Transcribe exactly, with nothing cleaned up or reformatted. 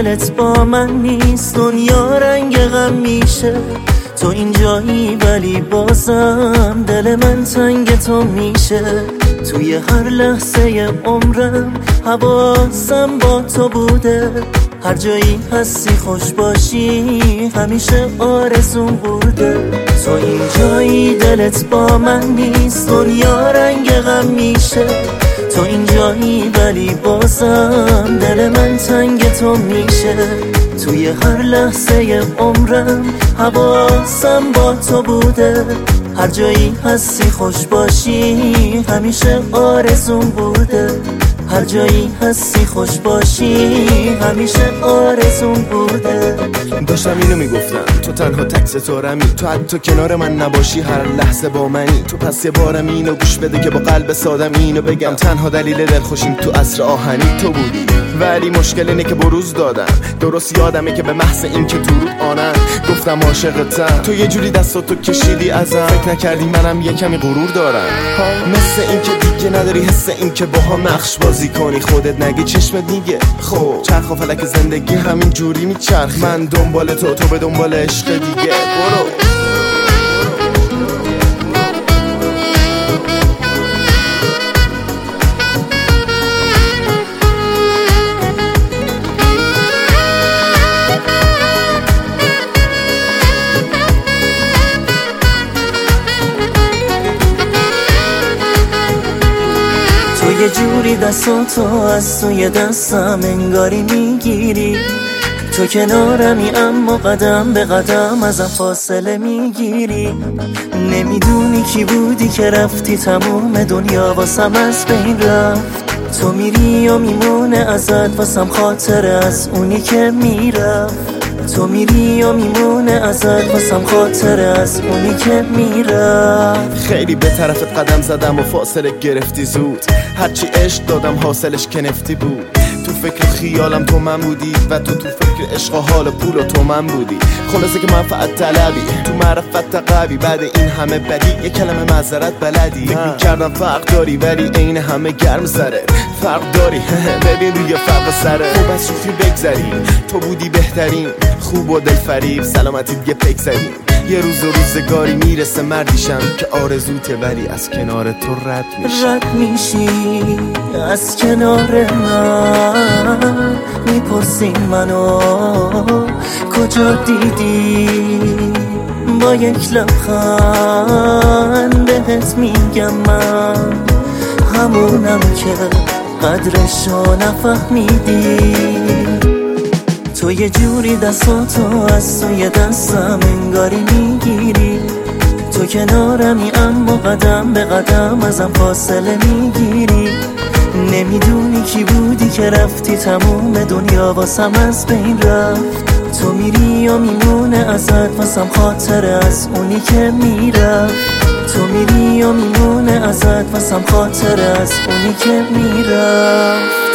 دلت با من نیست، دنیا رنگ غم میشه. تو اینجایی ولی بازم دل من تنگ تو میشه. توی هر لحظه عمرم حواسم با تو بوده، هر جایی هستی خوش باشی همیشه آرزوم بوده. تو اینجایی دلت با من نیست، دنیا رنگ غم میشه. تو اینجایی ولی بازم دل من تنگ تو میشه. توی هر لحظه عمرم حواسم با تو بوده، هر جایی هستی خوش باشی همیشه آرزوم بوده. هر جایی هستی خوش باشی همیشه آرزوم بوده. داشتم اینو میگفتم تو تنها تک ستارمی، تو حتی کنار من نباشی هر لحظه با منی. تو پس یه بارم اینو گوش بده که با قلب سادم اینو بگم، تنها دلیل دلخوشیم تو عصر آهنی تو بودی. ولی مشکل اینه که بروز دادم، درست یادمه که به محض این که تو رو آنم گفتم عاشقتم. تو یه جوری دستاتو کشیدی ازم، فکر نکردی منم یه کمی غرور دارم. مثل این که دیگه نداری حس این که باها نقش بازی کنی، خودت نگی چشمت میگه خب چرخ و فلک زندگی همین جوری میچرخ. من دنبال تو، تو به دنبال عشق دیگه. برو یه جوری دستاتو از توی دستم انگاری میگیری. تو کنارمی اما قدم به قدم ازم فاصله میگیری. نمیدونی کی بودی که رفتی، تموم دنیا واسم از بین رفت. تو میری و میمونه ازت واسم خاطره از اونی که میرفت. تو میری و میمونه ازت واسم خاطره از اونی که میرفت. خیلی به طرفت قدم زدم و فاصله گرفتی زود، هرچی عشق دادم حاصلش کنفتی بود. تو فکر خیالم تو من بودی و تو تو فکر عشق و حال پول و تو من بودی. خلاصه که منفعت طلبی تو معرفت قوی، بعد این همه بدی یه کلمه معذرت بلدی. فکر میکردم فرق داری ولی عین همه گرم زره فرق داری. ببین روی فرق سره خوب از شوخی بگذری، تو بودی بهترین خوب و دلفریب، سلامتی دیگه پک زدیم. یه روز و روزگاری میرسه مردیشم که آرزوته ولی از کنار تو رد میشی. رد میشی از کنار من، میپرسی منو کجا دیدی. با یک لبخند بهت میگم من همونم که قدرشو نفهمیدی. تو یه جوری دستاتو از توی دستم انگاری میگیری. تو کنارمی اما قدم به قدم ازم فاصله میگیری. نمیدونی کی بودی که رفتی، تموم دنیا واسم از بین رفت. تو میری و میمونه ازت واسم خاطره از اونی که میرفت. تو میری و میمونه ازت واسم خاطره از اونی که میرفت.